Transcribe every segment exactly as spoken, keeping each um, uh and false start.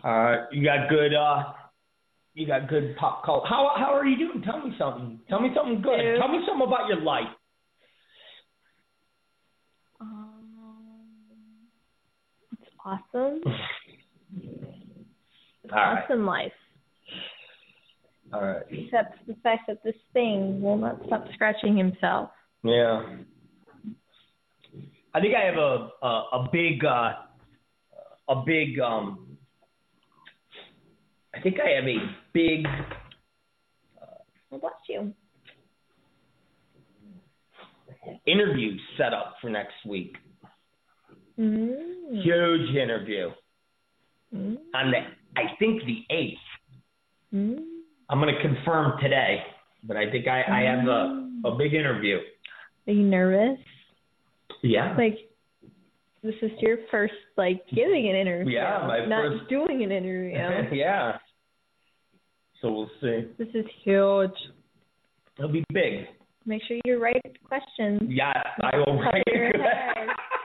Uh, you got good. Uh, you got good pop culture. How how are you doing? Tell me something. Tell me something good. Dude. Tell me something about your life. Um, it's awesome. It's All right. awesome life. All right. Except the fact that this thing will not stop scratching himself. Yeah. I think I have a a, a big uh, a big um. I think I have a big. Well, bless you. Interview set up for next week. Mm. Huge interview Mm. on the I think the eighth. Mm. I'm gonna confirm today, but I think I, I have a, a big interview. Are you nervous? Yeah. Like, this is your first, like, giving an interview. Yeah, my not first. doing an interview. Yeah. So we'll see. This is huge. It'll be big. Make sure you write questions. Yeah, I will write Your it. head.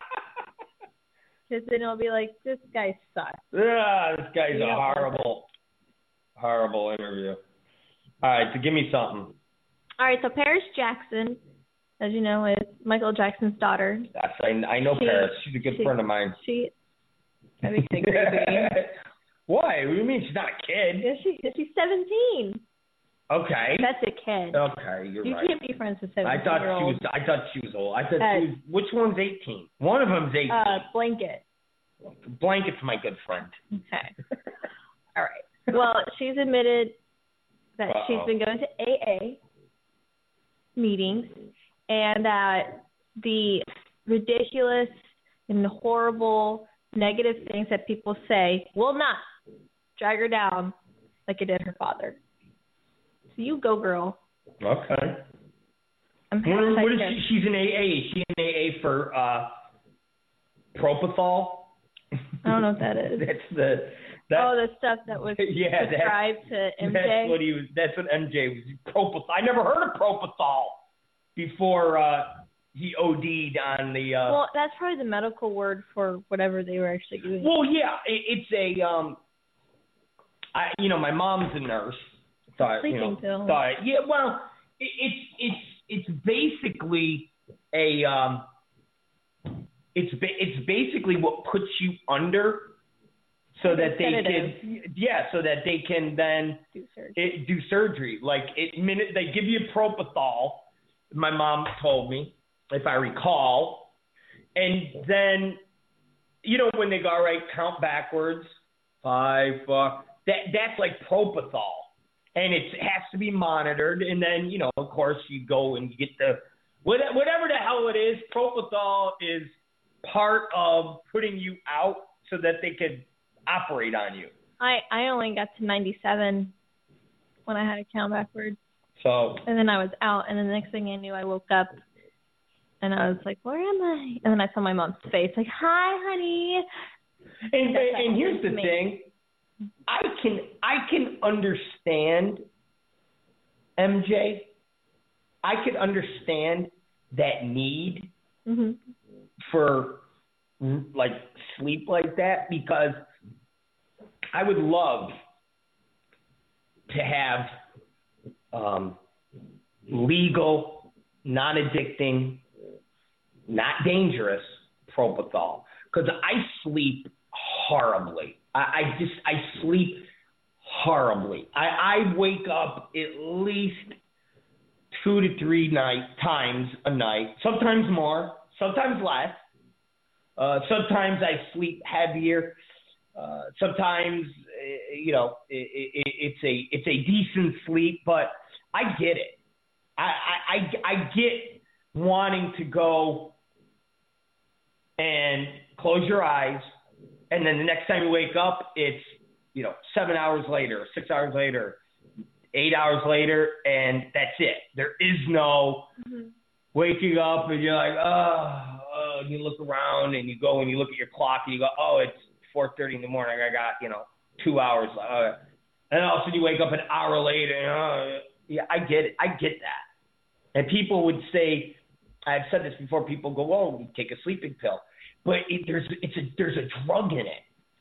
Because then it'll be like, this guy sucks. Yeah, this guy's You a don't want horrible, horrible interview. All right, so give me something. All right, so Paris Jackson, as you know, is Michael Jackson's daughter. That's, I, I know She- Paris. She's a good she- friend of mine. She, that makes me crazy. Why? What do you mean? She's not a kid. Yeah, she, she's seventeen. Okay. That's a kid. Okay, you're you right. can't be friends with I thought she seventeen-year-olds. was. I thought she was old. I thought Uh, she was. Which one's eighteen? One of them's eighteen. Uh, Blanket. Blanket's my good friend. Okay. All right. Well, she's admitted that Uh-oh. she's been going to A A meetings and that the ridiculous and horrible negative things that people say will not drag her down like it did her father. So you go, girl. Okay. I'm What, what is excited. she? She's in A A. Is she in A A for uh, propofol? I don't know what that is. That's the. That's, Oh, the stuff that was yeah, that's, prescribed to M J. that's what he was. That's what M J was. Propofol. I never heard of propofol before uh, he O D'd on the. Uh, Well, that's probably the medical word for whatever they were actually doing. Well, yeah, it, it's a. Um, I, you know, my mom's a nurse. Thought, Sleeping you know, pill. Thought, yeah, well, it, it's it's it's basically a. Um, it's ba- it's basically what puts you under, so Like a that they sedative. can, yeah, so that they can then Do surgery. it, do surgery. Like it minute they give you propofol. My mom told me, if I recall, and then, you know, when they go, all right, count backwards, five, four, that that's like propofol, and it has to be monitored. And then, you know, of course, you go and you get the whatever the hell it is. Propofol is part of putting you out so that they could operate on you. I, I only got to ninety-seven when I had to count backwards. So And then I was out, and then the next thing I knew, I woke up, and I was like, where am I? And then I saw my mom's face, like, hi, honey. And, That's what and here's happened the to me. thing, I can I can understand M J. I could understand that need Mm-hmm. for like sleep like that, because I would love to have um, legal, non-addicting, not dangerous propofol, because I sleep horribly. I, I just I sleep horribly. I, I wake up at least two to three night times a night, sometimes more, sometimes less. Uh, sometimes I sleep heavier. Uh, sometimes, uh, you know, it, it, it's a it's a decent sleep, but I get it. I, I, I, I get wanting to go and close your eyes, and then the next time you wake up, it's, you know, seven hours later, six hours later, eight hours later, and that's it. There is no Mm-hmm. waking up and you're like, oh, oh, and you look around and you go and you look at your clock and you go, oh, it's four thirty in the morning. I got, you know, two hours. Uh, and all of a sudden you wake up an hour later. And, oh, yeah, I get it. I get that. And people would say, I've said this before, people go, oh, you take a sleeping pill. But it, there's it's a there's a drug in it.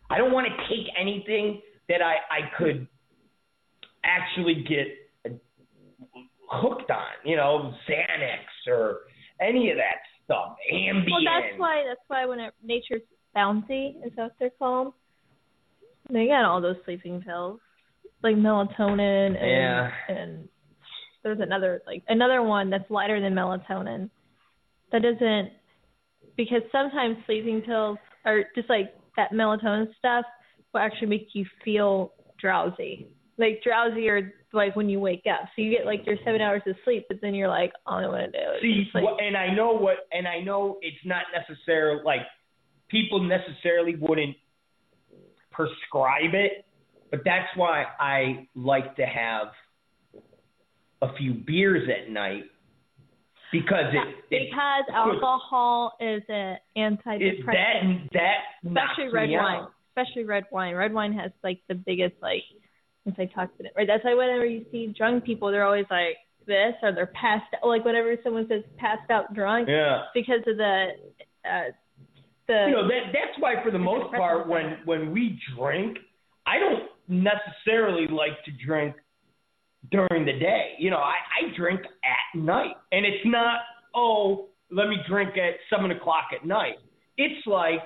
I don't want to take anything that I, I could actually get hooked on, you know, Xanax or any of that stuff, Ambien. Well, that's why, that's why when it, Nature's Bounty, is that what they're called? They got all those sleeping pills, like melatonin and, yeah. and there's another, like, another one that's lighter than melatonin. That doesn't, because sometimes sleeping pills are just like that melatonin stuff will actually make you feel drowsy. Like drowsy or like when you wake up. So you get like your seven hours of sleep, but then you're like, I don't want to do it. See, like, what, and I know what, and I know it's not necessarily, like, people necessarily wouldn't prescribe it, but that's why I like to have a few beers at night. Because it, because it alcohol is an antidepressant. It, that that especially red me wine. out. Especially red wine. Red wine has like the biggest like antioxidant. Right. That's why whenever you see drunk people, they're always like this, or they're passed out. Like whenever someone says passed out drunk, yeah, because of the uh, the. You know that that's why for the most part when when we drink, I don't necessarily like to drink during the day. You know, I, I drink at night. And it's not, oh, let me drink at seven o'clock at night. It's like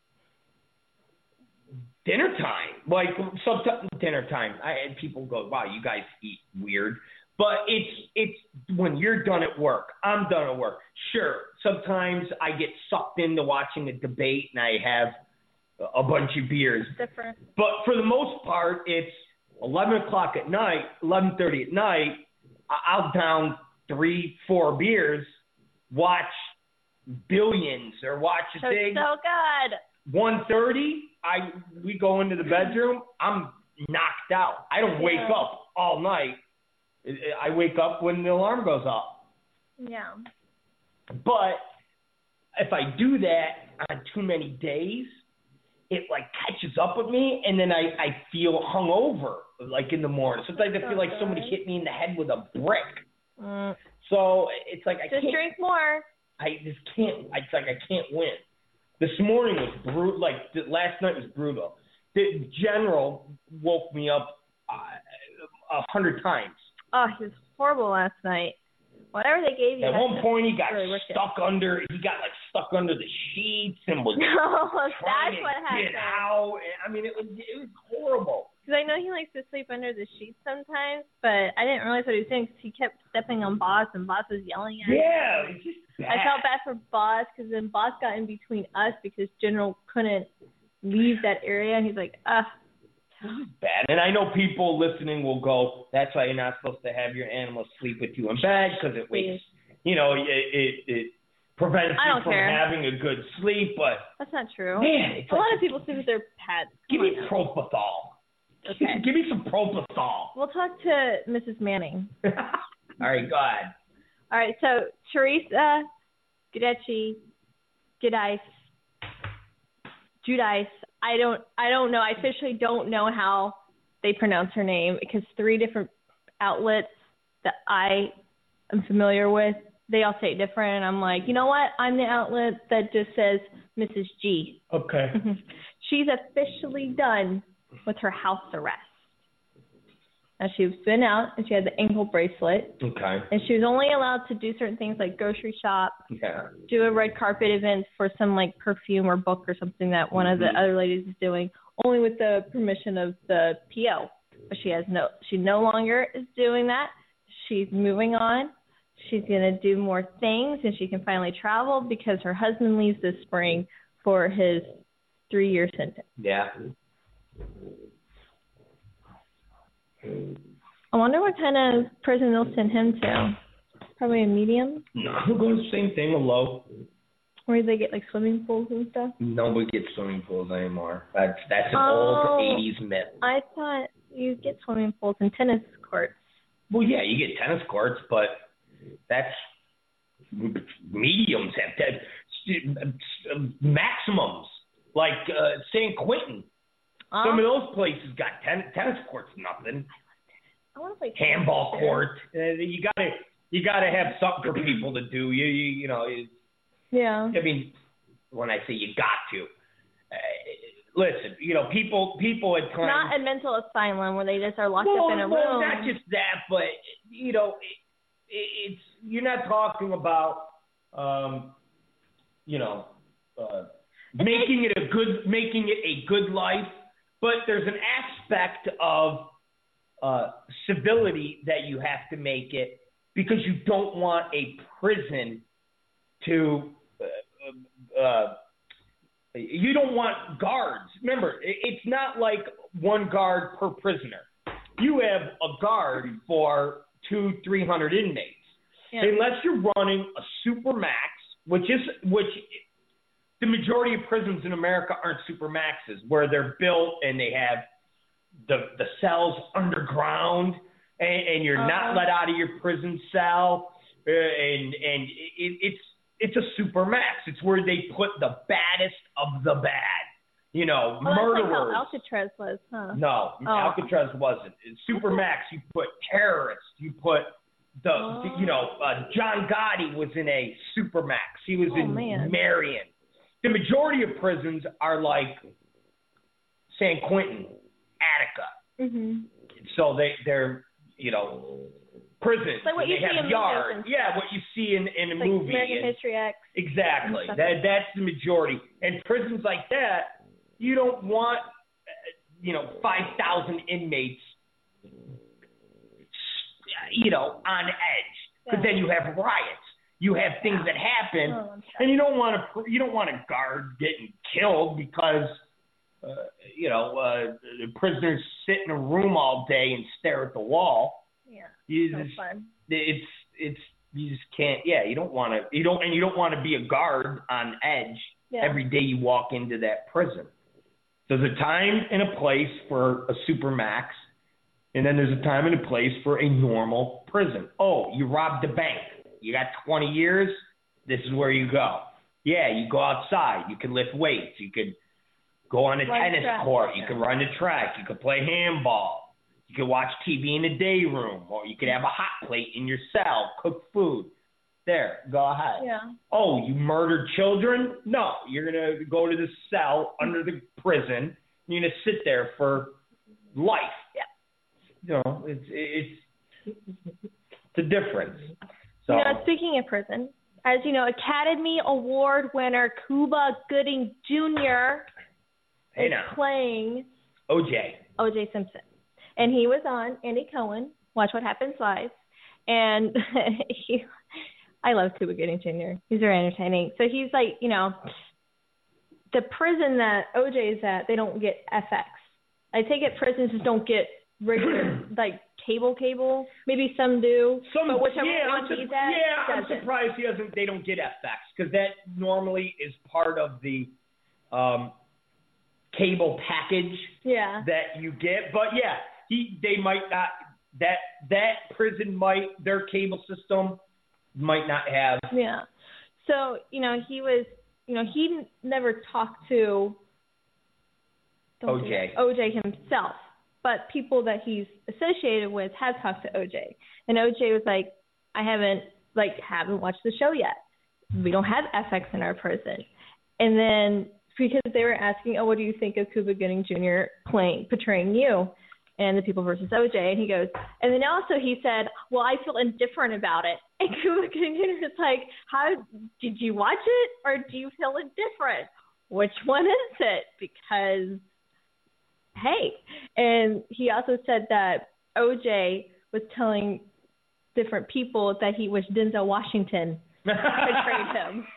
dinner time. Like, sometimes dinner time. I, and people go, wow, you guys eat weird. But it's it's when you're done at work. I'm done at work. Sure, sometimes I get sucked into watching a debate and I have a bunch of beers. Different. But for the most part, it's eleven o'clock at night, eleven thirty at night, I'll down three, four beers, watch Billions or watch a so, thing. So good. one thirty, I we go into the bedroom, I'm knocked out. I don't wake yeah. up all night. I wake up when the alarm goes off. Yeah. But if I do that on too many days, it like catches up with me, and then I, I feel hungover like in the morning. Sometimes I feel like somebody hit me in the head with a brick. Mm. So it's like I just can't drink more. I just can't. It's like I can't win. This morning was brutal. Like the, last night was brutal. The general woke me up uh, a hundred times. Oh, he was horrible last night. Whatever they gave you. At one point, he got really stuck under. He got like stuck under the sheets and was no, trying that's to what happened. get out. I mean, it was it was horrible. Because I know he likes to sleep under the sheets sometimes, but I didn't realize what he was doing because he kept stepping on Boss, and Boss was yelling at him. Yeah, it was just bad. I felt bad for Boss because then Boss got in between us because General couldn't leave that area, and he's like, ah. Bad. And I know people listening will go, that's why you're not supposed to have your animals sleep with you in bed because it wakes, you know, it it, it prevents I you don't from care. having a good sleep. But that's not true. Man, it's a like, lot of people sleep with their pets. Give me propofol. Okay. Give me some propofol. We'll talk to Missus Manning. All right, go ahead. All right, so Teresa Giudice, Giudice, Giudice. I don't, I don't know. I officially don't know how they pronounce her name because three different outlets that I am familiar with, they all say it different. And I'm like, you know what? I'm the outlet that just says Missus G. Okay. She's officially done with her house arrest. Now, she's been out, and she had the ankle bracelet. Okay. And she was only allowed to do certain things like grocery shop, yeah. do a red carpet event for some, like, perfume or book or something that one mm-hmm. of the other ladies is doing, only with the permission of the P O. But she has no, she no longer is doing that. She's moving on. She's going to do more things, and she can finally travel because her husband leaves this spring for his three-year sentence. Yeah. I wonder what kind of prison they'll send him to. Probably a medium? No, I'm going the same thing, a low. Where they get like swimming pools and stuff? Nobody gets swimming pools anymore. That's that's an oh, old eighties myth. I thought you get swimming pools and tennis courts. Well, yeah, you get tennis courts, but that's mediums have that, maximums, like uh, San Quentin. Um, Some of those places got ten, tennis courts, nothing. I want to play handball court. Uh, you gotta, you gotta have something for people to do. You, you, you know. It, yeah. I mean, when I say you got to, uh, listen, you know, people people at times. Not a mental asylum where they just are locked well, up in a well, room. not just that, but you know, it, it, it's you're not talking about, um, you know, uh, making it a good making it a good life, but there's an aspect of uh, civility that you have to make it because you don't want a prison to. Uh, uh, You don't want guards. Remember, it's not like one guard per prisoner. You have a guard for two, three hundred inmates, yeah. Unless you're running a super max, which is which. The majority of prisons in America aren't super maxes, where they're built and they have the the cells underground, and, and you're uh-huh. not let out of your prison cell, uh, and and it, it's. It's a super max. It's where they put the baddest of the bad. You know, well, murderers. That's like how Alcatraz was, huh? No, oh. Alcatraz wasn't. In super max, you put terrorists. You put the, oh. the you know, uh, John Gotti was in a super max. He was oh, in man. Marion. The majority of prisons are like San Quentin, Attica. Mm-hmm. So they they're you know. Prisons. Like what you they see have in yards. movies. Yeah, what you see in, in a like movie. American and, History X. Exactly. That that's the majority. And prisons like that, you don't want, you know, five thousand inmates, you know, on edge, because yeah. then you have riots. You have things that happen, oh, and you don't want to you don't want a guard getting killed because. Uh, you know, uh, the prisoners sit in a room all day and stare at the wall. Yeah, you so just, fun. It's it's you just can't. Yeah, you don't want to. You don't and you don't want to be a guard on edge yeah. every day you walk into that prison. There's a time and a place for a supermax, and then there's a time and a place for a normal prison. Oh, you robbed a bank. You got twenty years. This is where you go. Yeah, you go outside. You can lift weights. You could go on a run tennis track. court. You can run the track. You can play handball. You can watch T V in the day room, or you could have a hot plate in your cell, cook food. There, go ahead. Yeah. Oh, you murdered children? No, you're going to go to the cell under the prison. You're going to sit there for life. Yeah. You know, it's it's it's a difference. So, you know, speaking of prison, as you know, Academy Award winner Cuba Gooding Junior hey is now. playing O J. O J Simpson. And he was on Andy Cohen, Watch What Happens Live. And he, I love Cuba Gooding Junior He's very entertaining. So he's like, you know, the prison that O J is at, they don't get F X. I take it prisons just don't get regular, like, cable cable. Maybe some do. Some, but whichever yeah, one I'm su- he's at, yeah, I'm doesn't. surprised he doesn't. They don't get F X because that normally is part of the um, cable package yeah. that you get. But yeah, he they might not. That that prison might their cable system might not have. Yeah. So you know he was you know he never talked to O J O J himself. But people that he's associated with have talked to O J. And O J was like, I haven't, like, haven't watched the show yet. We don't have F X in our prison. And then because they were asking, oh, what do you think of Cuba Gooding Junior playing, portraying you and the People versus O J? And he goes, and then also he said, well, I feel indifferent about it. And Cuba Gooding Junior is like, how, did you watch it or do you feel indifferent? Which one is it? Because... hey, and he also said that O J was telling different people that he wished Denzel Washington portrayed him.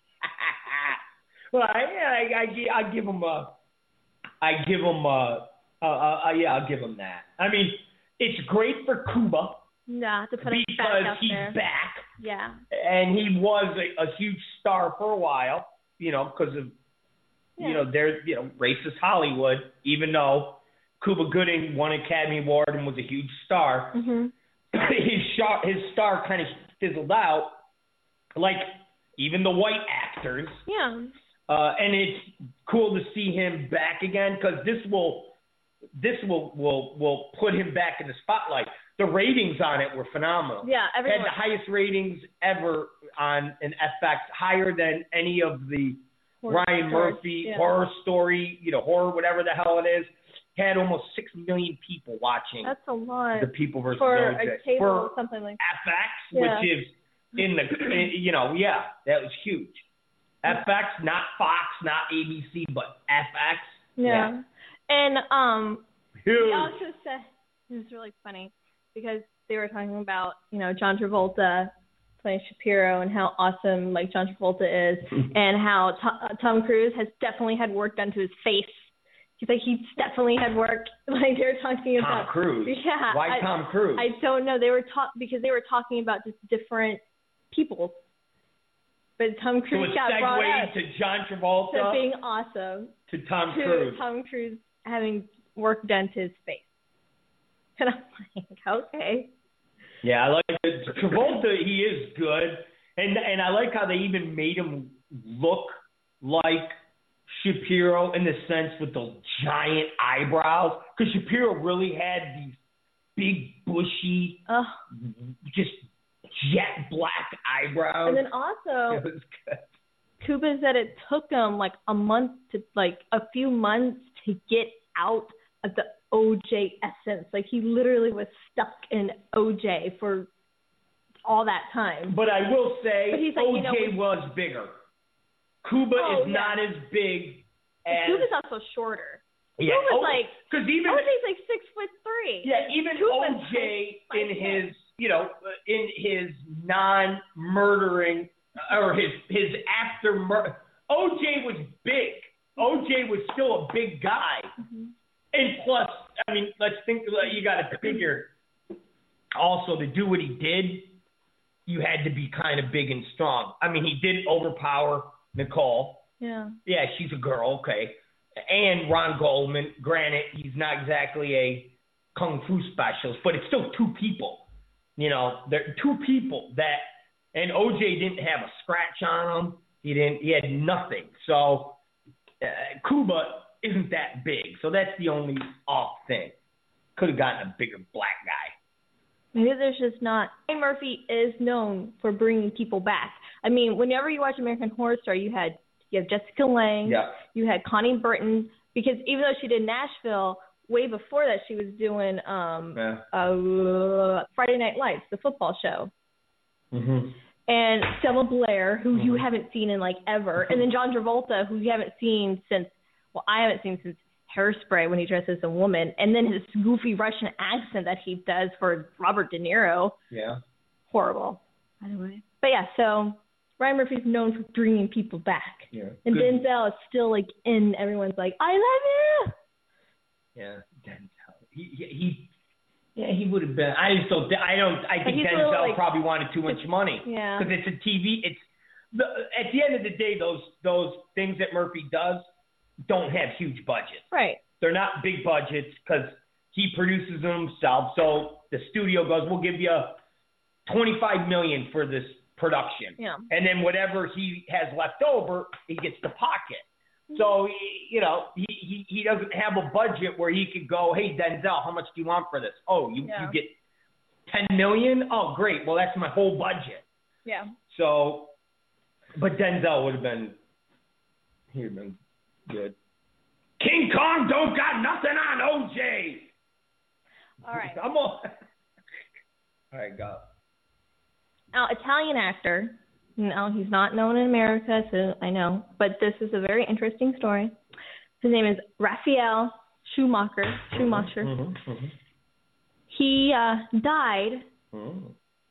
Well, I, I, I, I give him a, I give him a, uh, uh, yeah, I'll give him that. I mean, it's great for Cuba. Nah, to put him back out because he's there. back. Yeah. And he was a, a huge star for a while, you know, because of. Yeah. You know, there's, you know, racist Hollywood, even though Cuba Gooding won an Academy Award and was a huge star, mm-hmm. his, star, his star kind of fizzled out, like even the white actors. Yeah. Uh, and it's cool to see him back again because this will this will, will, will put him back in the spotlight. The ratings on it were phenomenal. Yeah, everyone. Had the highest ratings ever on an F X, higher than any of the Horror Ryan Story, Murphy, yeah. Horror Story, you know, horror, whatever the hell it is, had almost six million people watching. That's a lot. The People versus For O J. a cable For or something like F X, Yeah. which is in the, in, you know, yeah, that was huge. F X, not Fox, not A B C, but F X. Yeah. yeah. And um, Huge. he also said, it was really funny, because they were talking about, you know, John Travolta playing Shapiro and how awesome, like, John Travolta is, and how Tom, Tom Cruise has definitely had work done to his face. He's like, he's definitely had work. Like, they were talking Tom about. Tom Cruise? Yeah. Why I, Tom Cruise? I don't know. They were talk because they were talking about just different people. But Tom Cruise so got brought up to John Travolta. to being awesome. To Tom to Cruise. Tom Cruise having work done to his face. And I'm like, okay. Yeah, I like it. Travolta, he is good. And and I like how they even made him look like Shapiro in the sense with those giant eyebrows. Because Shapiro really had these big, bushy, Ugh. just jet black eyebrows. And then also, it was good. Cuba said it took him like a month to, like a few months to get out of the O J essence. Like, he literally was stuck in O J for all that time. But I will say, but he's like, O J you know, was bigger. Cuba oh, is yeah. not as big as... Cuba's also shorter. Yeah, Cuba's o- like, cause even, O J's like six foot three. Yeah, even Cuba's O J like, in like his, you know, in his non-murdering, or his, his after murder, O J was big. O J was still a big guy. Mm-hmm. And plus, I mean, let's think, you got to figure, also to do what he did, you had to be kind of big and strong. I mean, he did overpower Nicole. Yeah. Yeah, she's a girl, okay. And Ron Goldman, granted, he's not exactly a kung fu specialist, but it's still two people. You know, they're two people that, and O J didn't have a scratch on him. He didn't, he had nothing. So, uh, Cuba isn't that big. So that's the only off thing. Could have gotten a bigger black guy. Maybe there's just not. Ryan Murphy is known for bringing people back. I mean, whenever you watch American Horror Story, you had you have Jessica Lange, yeah. you had Connie Burton, because even though she did Nashville, way before that she was doing um, yeah. uh, Friday Night Lights, the football show. Mm-hmm. And Selma Blair, who mm-hmm. you haven't seen in like ever, and then John Travolta, who you haven't seen since, well, I haven't seen since Hairspray when he dresses as a woman, and then his goofy Russian accent that he does for Robert De Niro. Yeah. Horrible. Anyway. But yeah, so Ryan Murphy's known for bringing people back. Yeah. And Good. Denzel is still like in, everyone's like, I love you. Yeah, Denzel. He, he, he yeah, he would have been. I just don't. I don't. I think Denzel little, like, probably wanted too much money. Yeah. Because it's a T V. It's the, at the end of the day, those those things that Murphy does don't have huge budgets. Right. They're not big budgets because he produces them himself. So the studio goes, we'll give you twenty-five million dollars for this production. Yeah. And then whatever he has left over, he gets to pocket. So, you know, he, he, he doesn't have a budget where he could go, hey, Denzel, how much do you want for this? Oh, you, yeah. you get ten million dollars? Oh, great. Well, that's my whole budget. Yeah. So, but Denzel would have been, he would have been good. King Kong don't got nothing on O J. All right. I'm all, all right, go. Now, Italian actor. No, he's not known in America, so I know. But this is a very interesting story. His name is Raphael Schumacher. Schumacher. Mm-hmm, mm-hmm. He uh, died mm.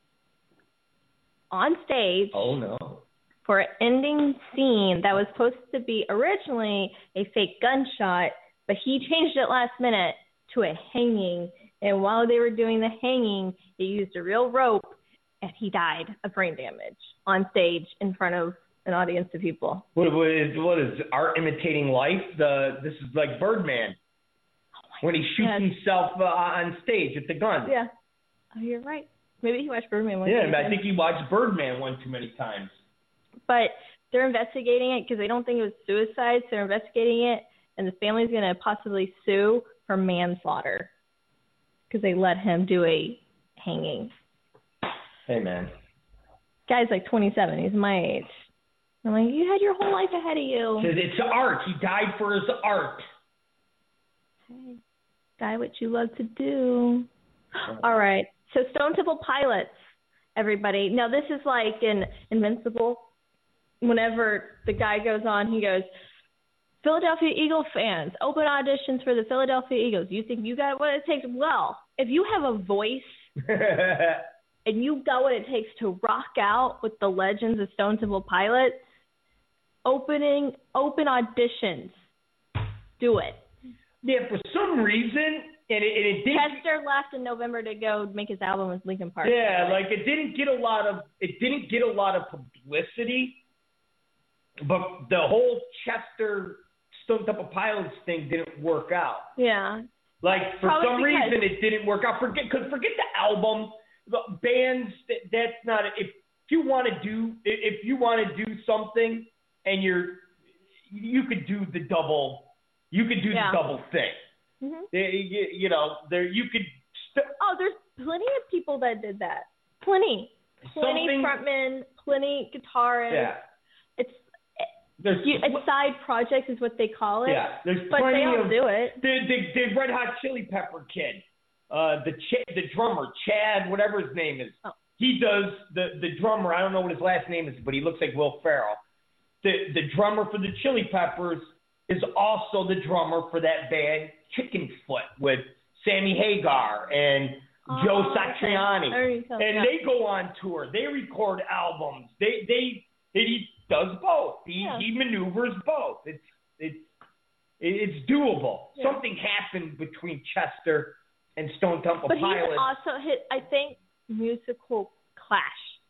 on stage. Oh, no. For an ending scene that was supposed to be originally a fake gunshot, but he changed it last minute to a hanging. And while they were doing the hanging, they used a real rope, and he died of brain damage on stage in front of an audience of people. What, what, is, what is art imitating life? The This is like Birdman. Oh when he shoots yes. himself uh, on stage with the gun. Yeah. Oh, you're right. Maybe he watched Birdman one Yeah, time. I think he watched Birdman one too many times. But they're investigating it because they don't think it was suicide, so they're investigating it, and the family's going to possibly sue for manslaughter because they let him do a hanging. Hey, man. Guy's like twenty-seven. He's my age. I'm like, you had your whole life ahead of you. Says it's art. He died for his art. Hey, die what you love to do. All right. So Stone Temple Pilots, everybody. Now this is like in Invincible. Whenever the guy goes on, he goes, Philadelphia Eagle fans, open auditions for the Philadelphia Eagles. You think you got what it takes? Well, if you have a voice and you got what it takes to rock out with the legends of Stone Temple Pilots, opening open auditions, do it. Yeah, for some reason, and it, and it didn't. Chester left in November to go make his album with Linkin Park. Yeah, like it didn't get a lot of it didn't get a lot of publicity, but the whole Chester Stone Temple Pilots thing didn't work out. Yeah. Like for Probably some because- reason it didn't work out. Forget because forget the album, the bands. That, that's not if you want to do if you want to do something and you're you could do the double. You could do yeah. the double thing. Mm-hmm. You, you know, there you could. St- oh, there's plenty of people that did that. Plenty, plenty Something, frontmen, plenty guitarists. Yeah. It's there's you, it's side projects is what they call it. Yeah. There's but plenty they all of, do it. The, the the Red Hot Chili Pepper kid, uh, the Ch- the drummer Chad, whatever his name is. Oh. He does the the drummer. I don't know what his last name is, but he looks like Will Ferrell. The the drummer for the Chili Peppers is also the drummer for that band Chicken Foot with Sammy Hagar and oh, Joe Satriani. Okay. And yeah. they go on tour. They record albums. They they he does both. He yeah. he maneuvers both. It's it's it's doable. Yeah. Something happened between Chester and Stone Temple but Pilots. But he's also hit, I think, musical clash.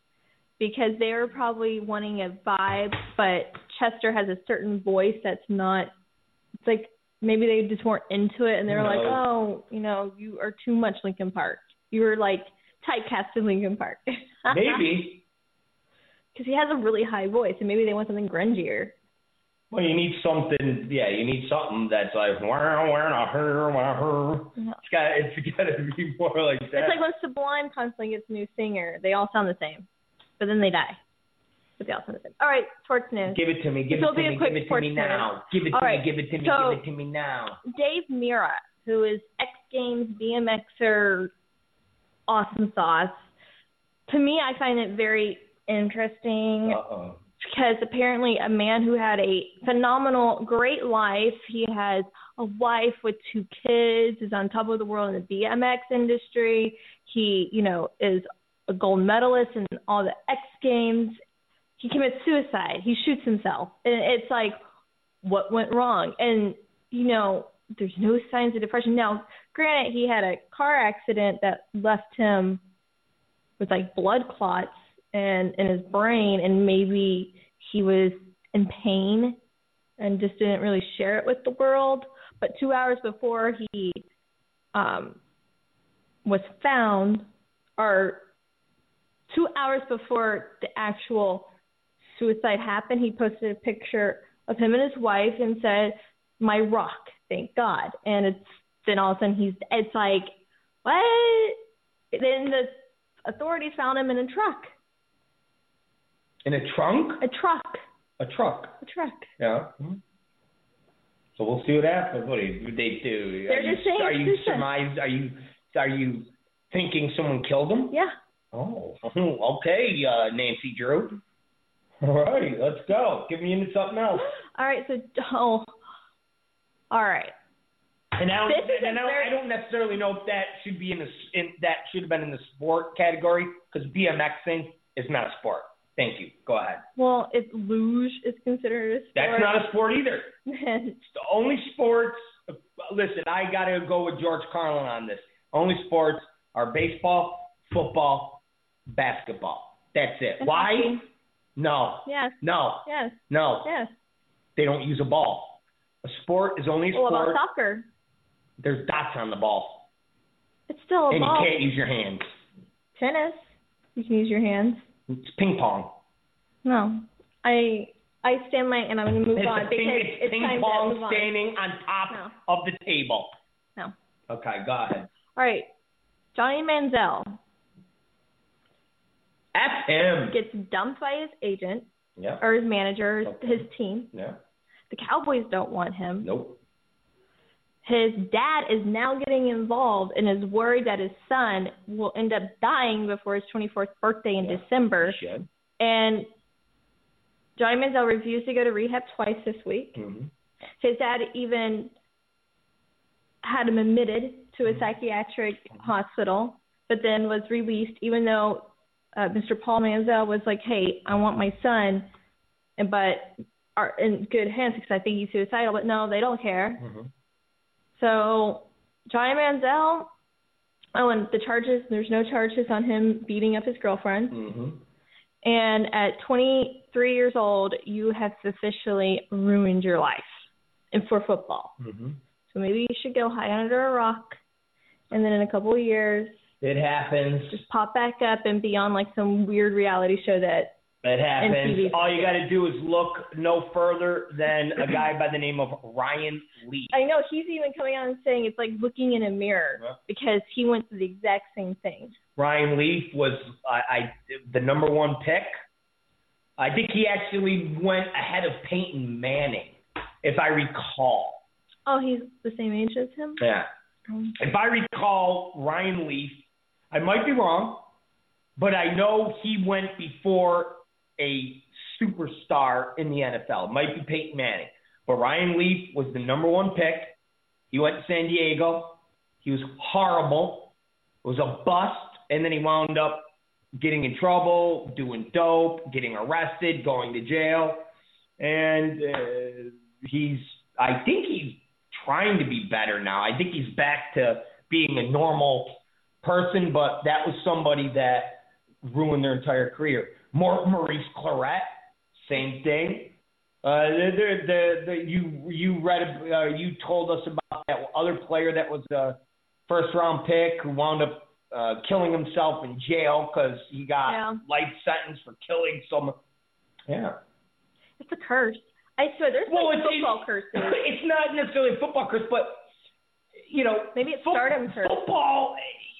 Because they were probably wanting a vibe, but Chester has a certain voice that's not, it's like maybe they just weren't into it and they were no. like, oh, you know, you are too much Linkin Park. You were like typecasted Linkin Park. Maybe. Because he has a really high voice and maybe they want something grungier. Well, you need something, yeah, you need something that's like, wow, wow, her, wow, her. It's got, it's got to be more like that. It's like when Sublime constantly gets a new singer. They all sound the same. But then they die. But they all sound the same. All right, sports news. Give it to me. Give this it to me. Give it to me now. Give it to right. me. Give it to me. So, give it to me now. Dave Mira, who is X Games BMXer, awesome sauce. To me, I find it very interesting Uh-oh. because apparently a man who had a phenomenal, great life. He has a wife with two kids. Is on top of the world in the B M X industry. He, you know, is a gold medalist in all the X Games. He commits suicide. He shoots himself. And it's like, what went wrong? And, you know, there's no signs of depression. Now, granted, he had a car accident that left him with, like, blood clots and in his brain, and maybe he was in pain and just didn't really share it with the world. But two hours before he um, was found, or two hours before the actual suicide happened, he posted a picture of him and his wife and said, "My rock, thank God." And it's then all of a sudden he's, it's like, what? Then the authorities found him in a truck. In a trunk? A truck. A truck. A truck. Yeah. Mm-hmm. So we'll see what happens. What do you, they do? They're are just you, saying are you surmised? Are you are you thinking someone killed him? Yeah. Oh, okay, uh, Nancy Drew. All right, let's go. Give me into something else. All right, so oh, all right. And I don't, This is and I don't, very- I don't necessarily know if that should be in the in, that should have been in the sport category because BMXing is not a sport. Thank you. Go ahead. Well, if luge is considered a sport. That's not a sport either. Then It's the only sports. Listen, I got to go with George Carlin on this. Only sports are baseball, football, basketball. That's it. And Why? hockey. No. Yes. No. Yes. No. Yes. They don't use a ball. A sport is only a Well, sport. about soccer, There's dots on the ball, it's still a and ball. you can't use your hands. Tennis, you can use your hands. It's ping pong. No, I I stand my and I'm going to move It's, on a because ping, it's, it's ping time to pong move on. standing on top No. of the table. No. Okay, go ahead. All right, Johnny Manziel F him. gets dumped by his agent. Yeah. or his manager, Okay. his team. Yeah. The Cowboys don't want him. Nope. His dad is now getting involved and is worried that his son will end up dying before his twenty-fourth birthday in Yeah, December. he should. And Johnny Manziel refused to go to rehab twice this week. Mm-hmm. His dad even had him admitted to a psychiatric hospital, but then was released, even though uh, Mister Paul Manziel was like, hey, I want my son, and but are in good hands because I think he's suicidal. But no, they don't care. Mm-hmm. So Johnny Manziel, oh, and the charges, there's no charges on him beating up his girlfriend. Mm-hmm. And at twenty-three years old, you have officially ruined your life and for football. Mm-hmm. So maybe you should go hide under a rock, and then in a couple of years, it happens. just pop back up and be on like some weird reality show that It happens. M T V. All you got to do is look no further than a guy by the name of Ryan Leaf. I know he's even coming out and saying it's like looking in a mirror Yeah. because he went through the exact same thing. Ryan Leaf was I, I the number one pick. I think he actually went ahead of Peyton Manning, if I recall. Oh, he's the same age as him? Yeah. Um, If I recall, Ryan Leaf, I might be wrong, but I know he went before a superstar in the N F L. It might be Peyton Manning. But Ryan Leaf was the number one pick. He went to San Diego. He was horrible. It was a bust. And then he wound up getting in trouble, doing dope, getting arrested, going to jail. And uh, he's, I think he's trying to be better now. I think he's back to being a normal person, but that was somebody that ruined their entire career. More Maurice Claret, same thing. Uh, the, the, the, the, you you read uh, you told us about that other player that was a first round pick who wound up uh, killing himself in jail because he got Yeah. life sentence for killing someone. Yeah. It's a curse. I swear, there's Well, like it's, football it's, curses. it's not necessarily a football curse, but you know, Maybe it's fo- stardom curse. Football.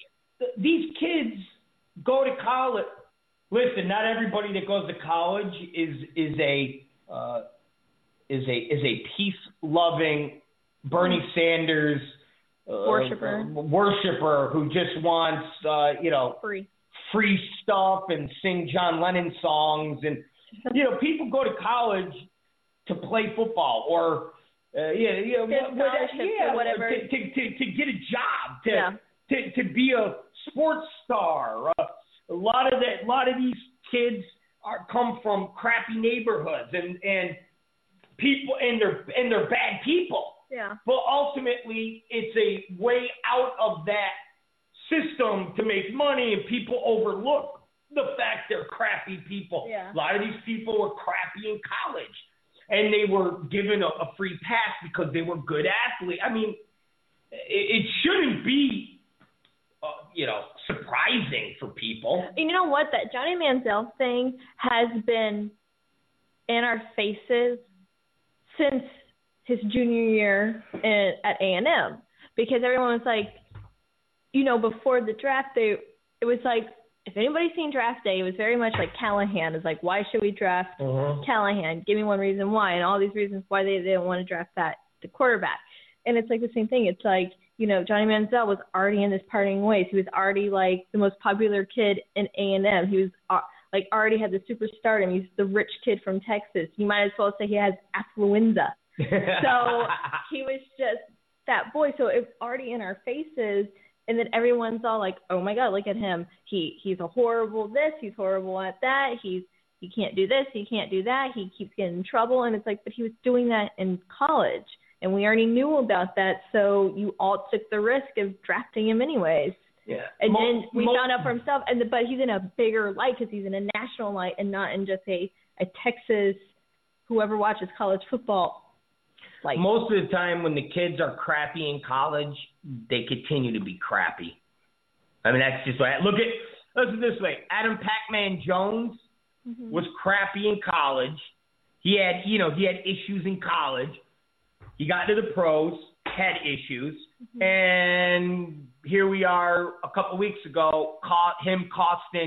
These kids go to college. Listen, not everybody that goes to college is is a uh, is a is a peace loving Bernie Sanders uh, Worshipper. uh, worshiper who just wants uh, you know Free. free stuff and sing John Lennon songs, and you know people go to college to play football or uh, yeah yeah Get what- scholarships yeah or whatever. to, to to to get a job to Yeah. to to be a sports star. Uh, a lot of that, a lot of these kids are come from crappy neighborhoods and and people and they're and they're bad people. Yeah. But ultimately, it's a way out of that system to make money, and people overlook the fact they're crappy people. Yeah. A lot of these people were crappy in college, and they were given a, a free pass because they were good athletes. I mean, it, it shouldn't be, uh, you know, surprising for people. And you know what? That Johnny Manziel thing has been in our faces since his junior year in, at A and M, because everyone was like, you know, before the draft day, it was like, if anybody's seen draft day, it was very much like Callahan is like, why should we draft Uh-huh. Callahan? Give me one reason why, and all these reasons why they, they didn't want to draft that the quarterback. And it's like the same thing. It's like, you know, Johnny Manziel was already in this partying ways. He was already like the most popular kid in A and M. He was uh, like already had the superstardom. He's the rich kid from Texas. You might as well say he has affluenza. So he was just that boy. So it's already in our faces. And then everyone's all like, oh, my God, look at him. He He's a horrible this. He's horrible at that. He's He can't do this. He can't do that. He keeps getting in trouble. And it's like, but he was doing that in college. And we already knew about that. So you all took the risk of drafting him anyways. Yeah. And Mo- then we mo- found out for himself. And the, But he's in a bigger light because he's in a national light and not in just a, a Texas, whoever watches college football light. Most of the time when the kids are crappy in college, they continue to be crappy. I mean, that's just what – look at – listen this way. Adam Pac-Man Jones Mm-hmm. was crappy in college. He had – you know, he had issues in college. He got into the pros, had issues. Mm-hmm. And here we are a couple weeks ago, caught him costing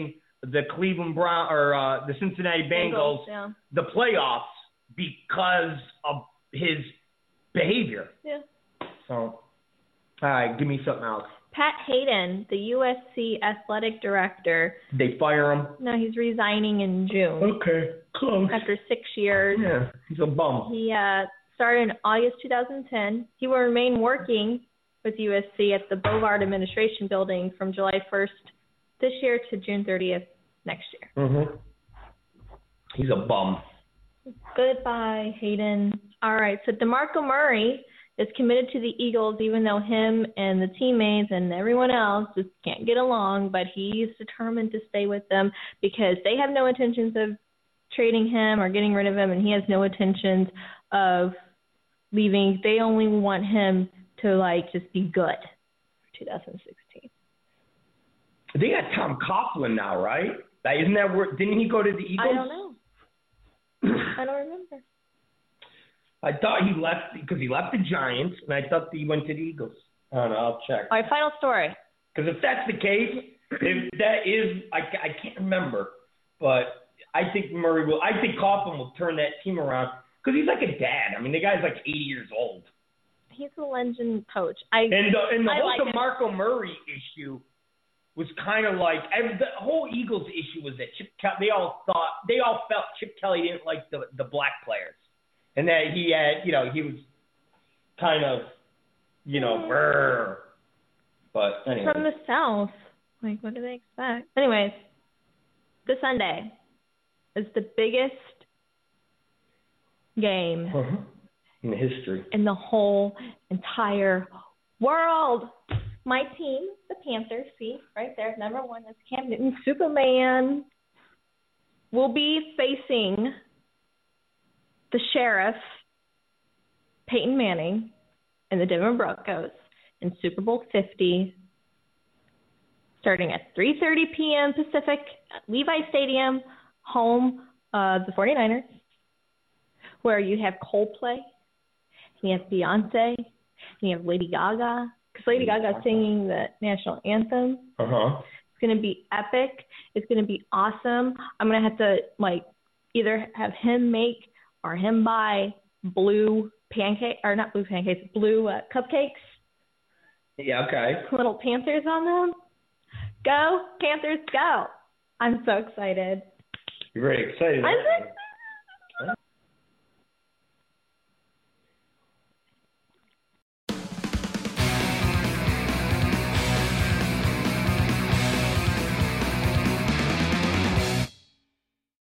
the Cleveland Brown or uh, the Cincinnati Bengals, Bengals yeah. the playoffs because of his behavior. Yeah. So, all right, give me something else. Pat Hayden, the U S C athletic director. Did they fire him? No, he's resigning in June. Okay, close. After six years. Yeah, he's a bum. He uh, started in August two thousand ten. He will remain working with U S C at the Bovard Administration Building from July first this year to June thirtieth next year. Mm-hmm. He's a bum. Goodbye, Hayden. All right, so DeMarco Murray is committed to the Eagles even though him and the teammates and everyone else just can't get along, but he's determined to stay with them because they have no intentions of trading him or getting rid of him, and he has no intentions of leaving. They only want him to, like, just be good for twenty sixteen. They got Tom Coughlin now, right? Like, isn't that where, didn't he go to the Eagles? I don't know. I don't remember. I thought he left because he left the Giants, and I thought he went to the Eagles. I don't know. I'll check. All right, final story. Because if that's the case, if that is, I, I can't remember, but I think Murray will. I think Coughlin will turn that team around because he's like a dad. I mean, the guy's like eighty years old. He's a legend coach. I and the, and the I whole like DeMarco Murray issue was kind of like I, the whole Eagles issue was that Chip Kelly. They all thought they all felt Chip Kelly didn't like the the black players. And that he had, you know, he was kind of, you know, brr. But anyway. From the South. Like, what do they expect? Anyways, this Sunday is the biggest game uh-huh. in history. In the whole entire world. My team, the Panthers, see, right there, number one, that's Cam Newton, Superman, will be facing the Sheriff, Peyton Manning, and the Denver Broncos in Super Bowl fifty, starting at three thirty p.m. Pacific at Levi Stadium, home of the 49ers, where you have Coldplay, and you have Beyonce, and you have Lady Gaga, because Lady Gaga is singing the national anthem. Uh-huh. It's going to be epic. It's going to be awesome. I'm going to have to, like, either have him make or him buy blue pancake, or not blue pancakes, blue uh, cupcakes. Yeah, okay. Little Panthers on them. Go, Panthers, go. I'm so excited. You're very excited. I'm so excited.